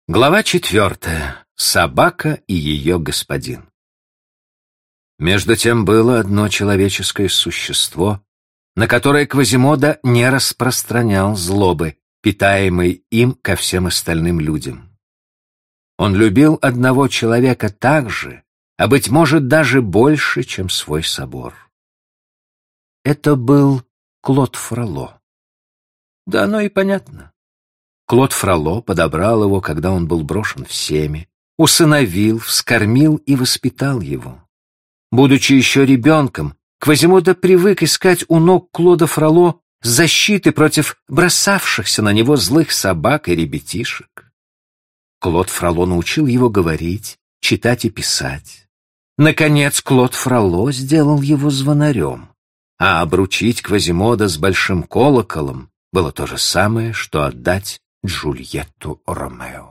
Глава 4. Собака и ее господин. Между тем было одно человеческое существо, на которое Квазимода не распространял злобы, питаемой им ко всем остальным людям. Он любил одного человека так же, а, быть может, даже больше, чем свой собор. Это был Клод Фролло. Да оно и понятно. Клод Фролло подобрал его, когда он был брошен всеми, усыновил, вскормил и воспитал его. Будучи еще ребенком, Квазимода привык искать у ног Клода Фролло защиты против бросавшихся на него злых собак и ребятишек. Клод Фролло научил его говорить, читать и писать. Наконец, Клод Фролло сделал его звонарем, а обручить Квазимода с большим колоколом было то же самое, что отдать Джульетту Ромео.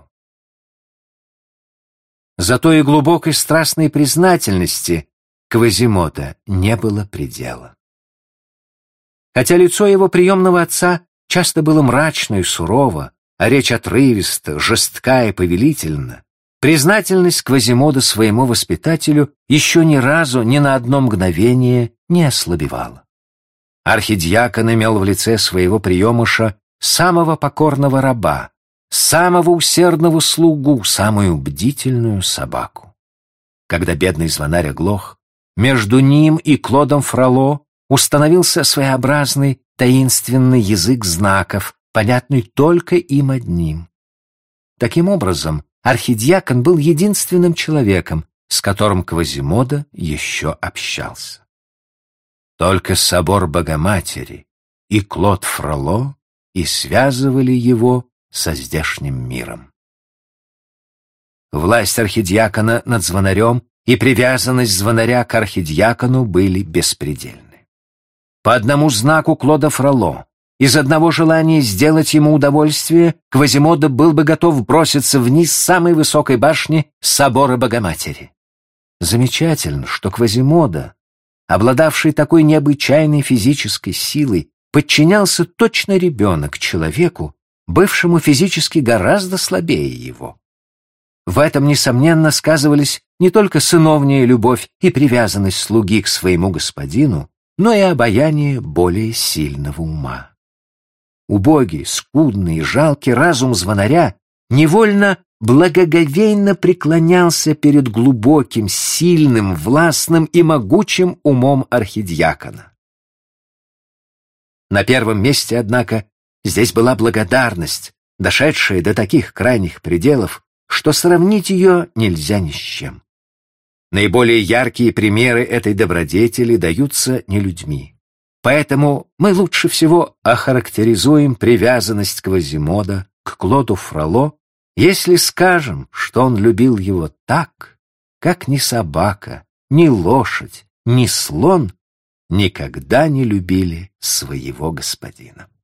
Зато и глубокой страстной признательности Квазимода не было предела. Хотя лицо его приемного отца часто было мрачно и сурово, а речь отрывиста, жестка и повелительна, признательность Квазимода своему воспитателю еще ни разу, ни на одно мгновение не ослабевала. Архидиакон имел в лице своего приемыша самого покорного раба, самого усердного слугу, самую бдительную собаку. Когда бедный звонарь оглох, между ним и Клодом Фролло установился своеобразный таинственный язык знаков, понятный только им одним. Таким образом, архидиакон был единственным человеком, с которым Квазимода еще общался. Только собор Богоматери и Клод Фролло и связывали его со здешним миром. Власть архидиакона над звонарем и привязанность звонаря к архидиакону были беспредельны. По одному знаку Клода Фролло, из одного желания сделать ему удовольствие, Квазимода был бы готов броситься вниз с самой высокой башни собора Богоматери. Замечательно, что Квазимода, обладавший такой необычайной физической силой, подчинялся точно ребенок человеку, бывшему физически гораздо слабее его. В этом, несомненно, сказывались не только сыновняя любовь и привязанность слуги к своему господину, но и обаяние более сильного ума. Убогий, скудный и жалкий разум звонаря невольно благоговейно преклонялся перед глубоким, сильным, властным и могучим умом архидиакона. На первом месте, однако, здесь была благодарность, дошедшая до таких крайних пределов, что сравнить ее нельзя ни с чем. Наиболее яркие примеры этой добродетели даются не людьми. Поэтому мы лучше всего охарактеризуем привязанность Квазимода к Клоду Фролло, если скажем, что он любил его так, как ни собака, ни лошадь, ни слон никогда не любили своего господина.